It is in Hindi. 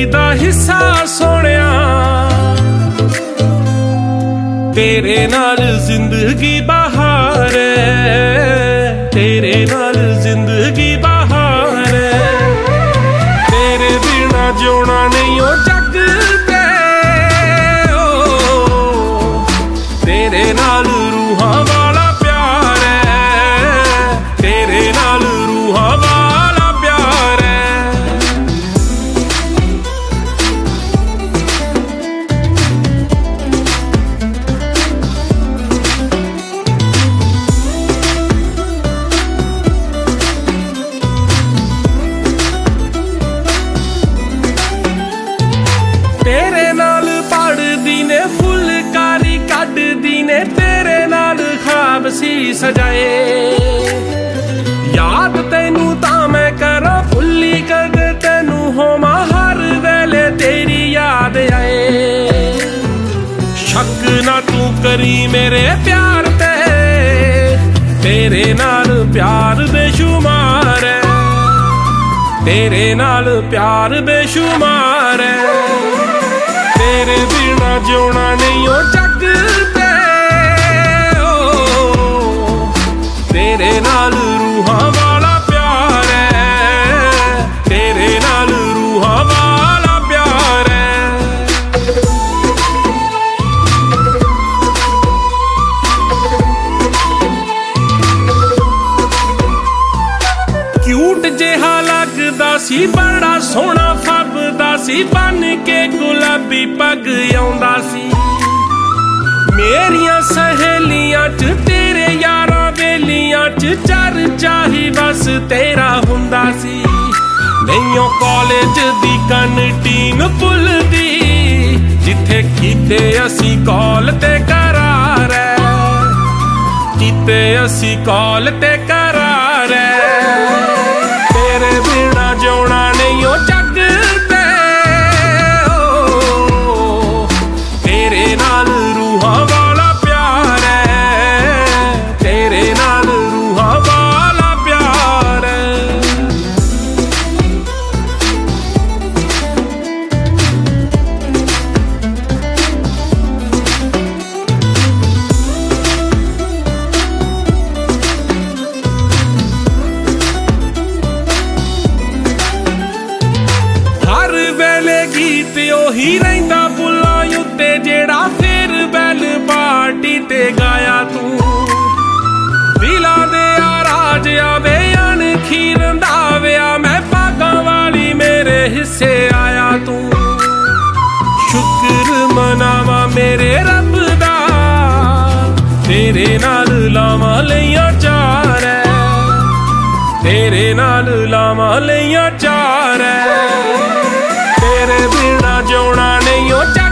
दा हिस्सा सोनिया, तेरे नाल जिंदगी बहार है, तेरे नाल जिंदगी बहार है। तेरे बिना जोना नहीं हो जग ते, तेरे नाल रूहां वाला प्यार है, तेरे नाल रूहां वाला प्यार है। तेरे नाल पढ़दी ने फुलकारी कढ़दी ने, तेरे नाल ख्वाब सी सजाए। याद तैनू तां मैं करा भुल्ली कद तैनू होमा, हर वेले तेरी याद आए। शक ना तू करी मेरे प्यार ते, तेरे नाल प्यार बेशुमार है, तेरे नाल प्यार बेशुमार है। तेरे बिना जोना नहीं हो जग ते, तेरे नाल रूहां वाला प्यार है, तेरे नाल रूहां वाला प्यार है। क्यूट जेहा लगदा सी, बड़ा सोहना फबदा सी, बन के गुलाबी पग आउंदा सी। मेरियां सहेलियां च तेरे यारां बेलियां च चर्चा ही बस तेरा हुंदा सी। नैयों कॉलेज दी कैंटीन भुलदी, जिथे कीते असी कॉल ते करार है, कीते असी कॉल ते करार है। तेरे बिना जोना नहीं हो जग ते, तेरे नाल रूहां वाला प्यार है, तेरे नाल रूहां वाला प्यार है। हर वेले गीत ओही रहिंदा बुल्लां उत्ते, जेड़ा फेयरवेल पार्टी ते गाया तू। दिलां दे राज आवे अणखी रंधाविया, मैं भागां वाली मेरे हिस्से आया तू। शुक्र मनावा मेरे रब दा, तेरे नाल लावां लईयां चार है, तेरे नाल लावां लईयां चार है। तेरे बिना जोना नहीं हो